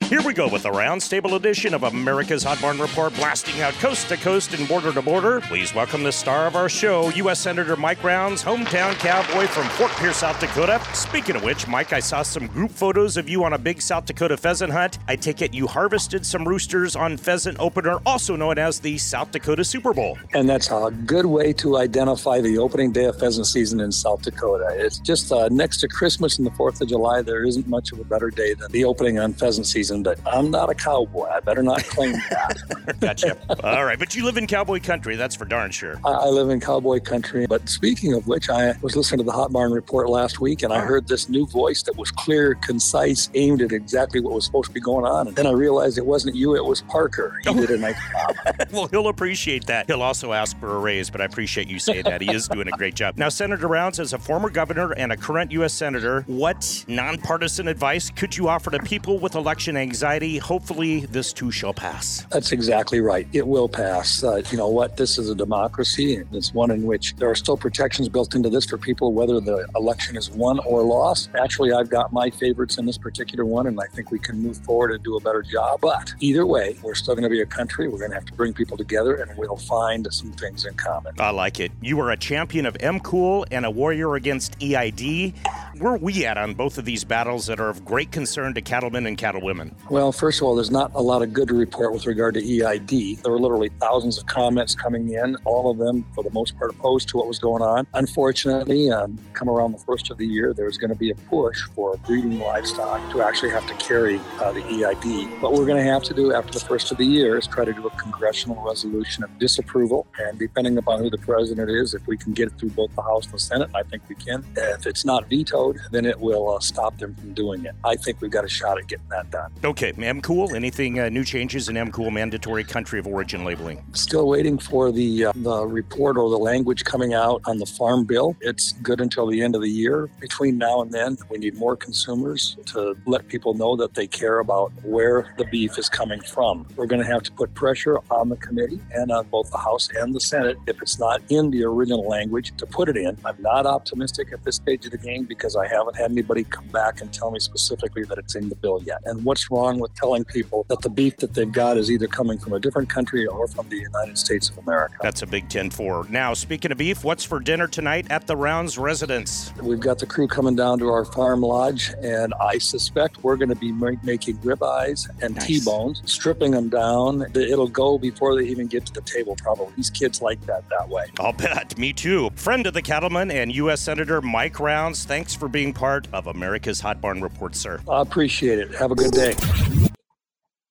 Here we go with the roundtable edition of America's Hot Barn Report, blasting out coast to coast and border to border. Please welcome the star of our show, U.S. Senator Mike Rounds, hometown cowboy from Fort Pierce, South Dakota. Speaking of which, Mike, I saw some group photos of you on a big South Dakota pheasant hunt. I take it you harvested some roosters on pheasant opener, also known as the South Dakota Super Bowl. And that's a good way to identify the opening day of pheasant season in South Dakota. It's just next to Christmas and the 4th of July, there isn't much of a better day than the opening on pheasant season. But I'm not a cowboy. I better not claim that. Gotcha. All right, but you live in cowboy country. That's for darn sure. I live in cowboy country. But speaking of which, I was listening to the Hot Barn Report last week, and I heard this new voice that was clear, concise, aimed at exactly what was supposed to be going on. And then I realized it wasn't you, it was Parker. He did a nice job. Well, he'll appreciate that. He'll also ask for a raise, but I appreciate you saying that. He is doing a great job. Now, Senator Rounds, as a former governor and a current U.S. Senator, what nonpartisan advice could you offer to people with election anxiety? Hopefully, this too shall pass. That's exactly right. It will pass. You know what? This is a democracy, and it's one in which there are still protections built into this for people, whether the election is won or lost. Actually, I've got my favorites in this particular one, and I think we can move forward and do a better job. But either way, we're still going to be a country. We're going to have to bring people together, and we'll find some things in common. I like it. You are a champion of MCOOL and a warrior against EID. Where are we at on both of these battles that are of great concern to cattlemen and cattlewomen? Well, first of all, there's not a lot of good to report with regard to EID. There were literally thousands of comments coming in, all of them, for the most part, opposed to what was going on. Unfortunately, come around the first of the year, there's going to be a push for breeding livestock to actually have to carry the EID. What we're going to have to do after the first of the year is try to do a congressional resolution of disapproval. And depending upon who the president is, if we can get it through both the House and the Senate, I think we can. If it's not vetoed, then it will stop them from doing it. I think we've got a shot at getting that done. Okay, MCOOL, anything new changes in MCOOL mandatory country of origin labeling? Still waiting for the report or the language coming out on the farm bill. It's good until the end of the year. Between now and then, we need more consumers to let people know that they care about where the beef is coming from. We're going to have to put pressure on the committee and on both the House and the Senate, if it's not in the original language, to put it in. I'm not optimistic at this stage of the game because I haven't had anybody come back and tell me specifically that it's in the bill yet. And what's wrong with telling people that the beef that they've got is either coming from a different country or from the United States of America? That's a big 10-4. Now, speaking of beef, what's for dinner tonight at the Rounds residence? We've got the crew coming down to our farm lodge, and I suspect we're going to be making ribeyes and T-bones, stripping them down. It'll go before they even get to the table, probably. These kids like that way. I'll bet. Me too. Friend of the cattleman and U.S. Senator Mike Rounds, thanks for being part of America's Hot Barn Report, sir. I appreciate it. Have a good day.